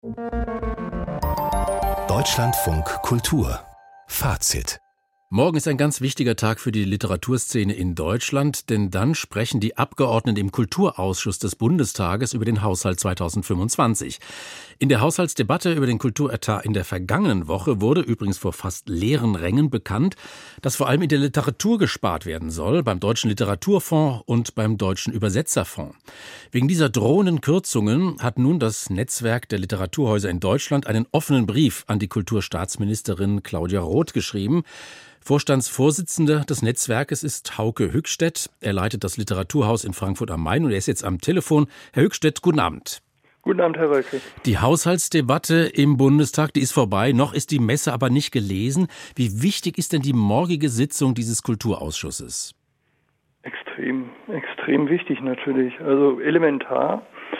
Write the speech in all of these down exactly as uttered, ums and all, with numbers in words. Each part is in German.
Deutschlandfunk Kultur Fazit. Morgen ist ein ganz wichtiger Tag für die Literaturszene in Deutschland, denn dann sprechen die Abgeordneten im Kulturausschuss des Bundestages über den Haushalt zweitausendfünfundzwanzig. In der Haushaltsdebatte über den Kulturetat in der vergangenen Woche wurde übrigens vor fast leeren Rängen bekannt, dass vor allem in der Literatur gespart werden soll, beim Deutschen Literaturfonds und beim Deutschen Übersetzerfonds. Wegen dieser drohenden Kürzungen hat nun das Netzwerk der Literaturhäuser in Deutschland einen offenen Brief an die Kulturstaatsministerin Claudia Roth geschrieben. Vorstandsvorsitzender des Netzwerkes ist Hauke Hückstedt. Er leitet das Literaturhaus in Frankfurt am Main und er ist jetzt am Telefon. Herr Hückstedt, guten Abend. Guten Abend, Herr Rölke. Die Haushaltsdebatte im Bundestag, die ist vorbei. Noch ist die Messe aber nicht gelesen. Wie wichtig ist denn die morgige Sitzung dieses Kulturausschusses? Extrem, extrem wichtig natürlich. Also elementar.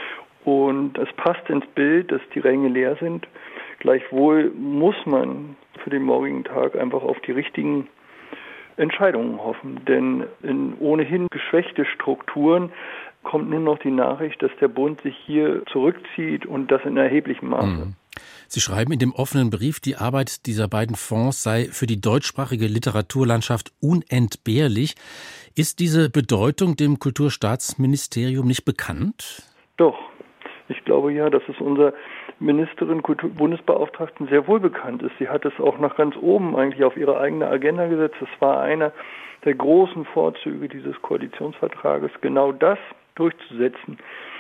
Und es passt ins Bild, dass die Ränge leer sind. Gleichwohl muss man für den morgigen Tag einfach auf die richtigen Entscheidungen hoffen. Denn in ohnehin geschwächte Strukturen kommt nun noch die Nachricht, dass der Bund sich hier zurückzieht und das in erheblichem Maße. Sie schreiben in dem offenen Brief, die Arbeit dieser beiden Fonds sei für die deutschsprachige Literaturlandschaft unentbehrlich. Ist diese Bedeutung dem Kulturstaatsministerium nicht bekannt? Doch. Ich glaube ja, dass es unserer Ministerin, Kultur, Bundesbeauftragten sehr wohl bekannt ist. Sie hat es auch nach ganz oben eigentlich auf ihre eigene Agenda gesetzt. Es war einer der großen Vorzüge dieses Koalitionsvertrages, genau das durchzusetzen.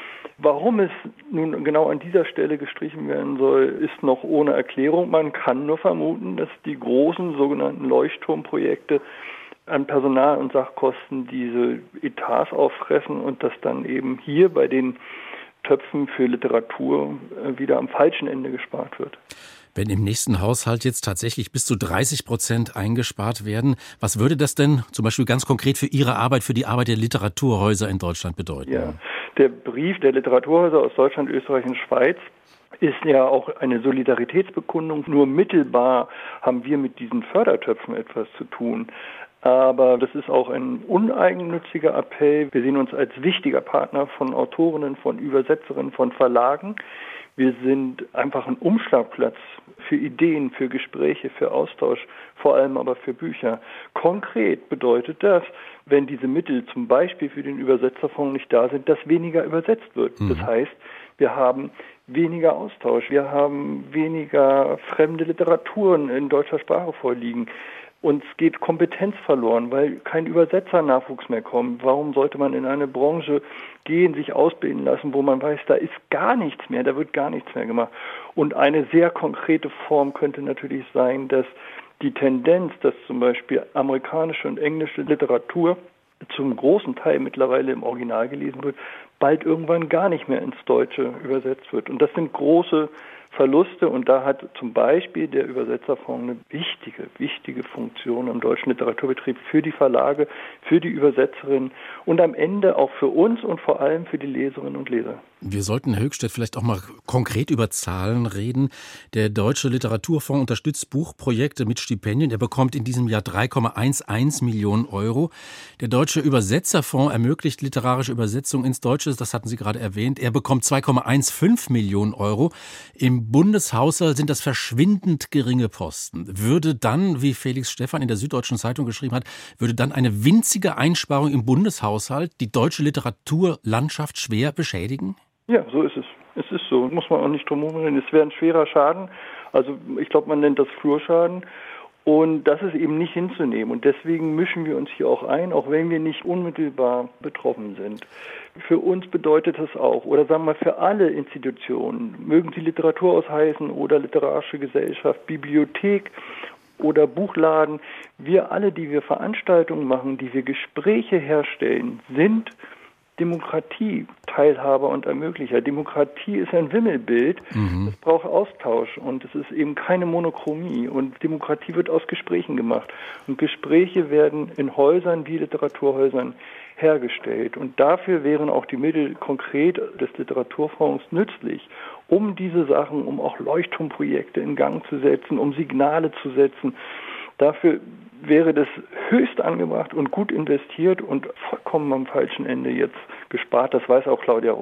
Warum es nun genau an dieser Stelle gestrichen werden soll, ist noch ohne Erklärung. Man kann nur vermuten, dass die großen sogenannten Leuchtturmprojekte an Personal- und Sachkosten diese Etats auffressen und dass dann eben hier bei den Töpfen für Literatur wieder am falschen Ende gespart wird. Wenn im nächsten Haushalt jetzt tatsächlich bis zu dreißig Prozent eingespart werden, was würde das denn zum Beispiel ganz konkret für Ihre Arbeit, für die Arbeit der Literaturhäuser in Deutschland bedeuten? Ja, der Brief der Literaturhäuser aus Deutschland, Österreich und Schweiz ist ja auch eine Solidaritätsbekundung. Nur mittelbar haben wir mit diesen Fördertöpfen etwas zu tun. Aber das ist auch ein uneigennütziger Appell. Wir sehen uns als wichtiger Partner von Autorinnen, von Übersetzerinnen, von Verlagen. Wir sind einfach ein Umschlagplatz für Ideen, für Gespräche, für Austausch, vor allem aber für Bücher. Konkret bedeutet das, wenn diese Mittel zum Beispiel für den Übersetzerfonds nicht da sind, dass weniger übersetzt wird. Mhm. Das heißt, wir haben weniger Austausch, wir haben weniger fremde Literaturen in deutscher Sprache vorliegen. Uns geht Kompetenz verloren, weil kein Übersetzernachwuchs mehr kommt. Warum sollte man in eine Branche gehen, sich ausbilden lassen, wo man weiß, da ist gar nichts mehr, da wird gar nichts mehr gemacht. Und eine sehr konkrete Form könnte natürlich sein, dass die Tendenz, dass zum Beispiel amerikanische und englische Literatur zum großen Teil mittlerweile im Original gelesen wird, bald irgendwann gar nicht mehr ins Deutsche übersetzt wird. Und das sind große Verluste und da hat zum Beispiel der Übersetzerfonds eine wichtige, wichtige Funktion im deutschen Literaturbetrieb für die Verlage, für die Übersetzerinnen und am Ende auch für uns und vor allem für die Leserinnen und Leser. Wir sollten, Herr Hückstedt, vielleicht auch mal konkret über Zahlen reden. Der Deutsche Literaturfonds unterstützt Buchprojekte mit Stipendien. Er bekommt in diesem Jahr drei Komma elf Millionen Euro. Der Deutsche Übersetzerfonds ermöglicht literarische Übersetzung ins Deutsche, das hatten Sie gerade erwähnt. Er bekommt zwei Komma fünfzehn Millionen Euro. Im Bundeshaushalt sind das verschwindend geringe Posten. Würde dann, wie Felix Stephan in der Süddeutschen Zeitung geschrieben hat, würde dann eine winzige Einsparung im Bundeshaushalt die deutsche Literaturlandschaft schwer beschädigen? Ja, so ist es. Es ist so. Muss man auch nicht drum herum reden. Es wäre ein schwerer Schaden. Also ich glaube, man nennt das Flurschaden. Und das ist eben nicht hinzunehmen. Und deswegen mischen wir uns hier auch ein, auch wenn wir nicht unmittelbar betroffen sind. Für uns bedeutet das auch, oder sagen wir für alle Institutionen, mögen sie Literaturhaus heißen oder literarische Gesellschaft, Bibliothek oder Buchladen, wir alle, die wir Veranstaltungen machen, die wir Gespräche herstellen, sind Demokratie, Teilhaber und Ermöglicher. Demokratie ist ein Wimmelbild, mhm. Es braucht Austausch und es ist eben keine Monochromie und Demokratie wird aus Gesprächen gemacht und Gespräche werden in Häusern wie Literaturhäusern hergestellt und dafür wären auch die Mittel konkret des Literaturfonds nützlich, um diese Sachen, um auch Leuchtturmprojekte in Gang zu setzen, um Signale zu setzen. Dafür wäre das höchst angebracht und gut investiert und vollkommen am falschen Ende jetzt gespart. Das weiß auch Claudia Roth.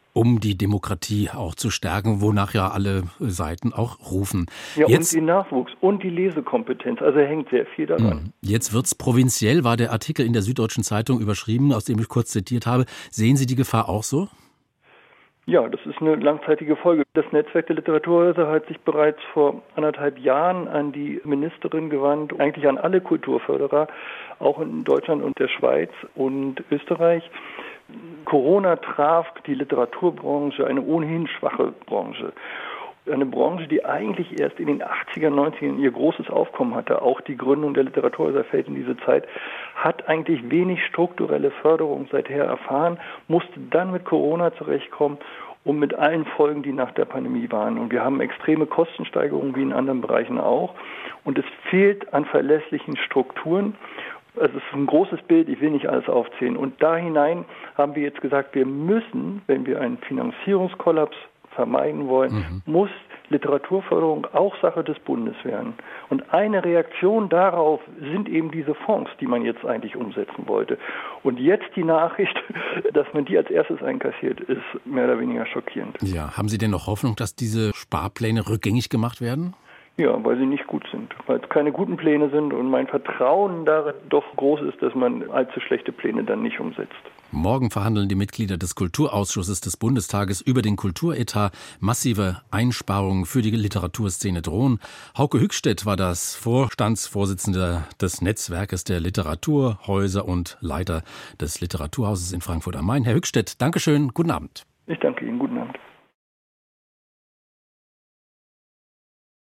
um die Demokratie auch zu stärken, wonach ja alle Seiten auch rufen. Ja, Jetzt, und den Nachwuchs und die Lesekompetenz, also hängt sehr viel daran. Jetzt wird's provinziell, war der Artikel in der Süddeutschen Zeitung überschrieben, aus dem ich kurz zitiert habe. Sehen Sie die Gefahr auch so? Ja, das ist eine langzeitige Folge. Das Netzwerk der Literaturhäuser hat sich bereits vor anderthalb Jahren an die Ministerin gewandt, eigentlich an alle Kulturförderer, auch in Deutschland und der Schweiz und Österreich. Corona traf die Literaturbranche, eine ohnehin schwache Branche. Eine Branche, die eigentlich erst in den achtziger, neunzigern ihr großes Aufkommen hatte. Auch die Gründung der Literaturhäuser fällt in diese Zeit, hat eigentlich wenig strukturelle Förderung seither erfahren, musste dann mit Corona zurechtkommen und mit allen Folgen, die nach der Pandemie waren. Und wir haben extreme Kostensteigerungen wie in anderen Bereichen auch. Und es fehlt an verlässlichen Strukturen. Es ist ein großes Bild, ich will nicht alles aufzählen. Und da hinein haben wir jetzt gesagt, wir müssen, wenn wir einen Finanzierungskollaps vermeiden wollen, mhm. muss Literaturförderung auch Sache des Bundes werden. Und eine Reaktion darauf sind eben diese Fonds, die man jetzt eigentlich umsetzen wollte. Und jetzt die Nachricht, dass man die als erstes einkassiert, ist mehr oder weniger schockierend. Ja, haben Sie denn noch Hoffnung, dass diese Sparpläne rückgängig gemacht werden? Ja, weil sie nicht gut sind, weil es keine guten Pläne sind und mein Vertrauen darin doch groß ist, dass man allzu schlechte Pläne dann nicht umsetzt. Morgen verhandeln die Mitglieder des Kulturausschusses des Bundestages über den Kulturetat. Massive Einsparungen für die Literaturszene drohen. Hauke Hückstedt war das Vorstandsvorsitzender des Netzwerkes der Literaturhäuser und Leiter des Literaturhauses in Frankfurt am Main. Herr Hückstedt, Dankeschön, guten Abend. Ich danke Ihnen, guten Abend.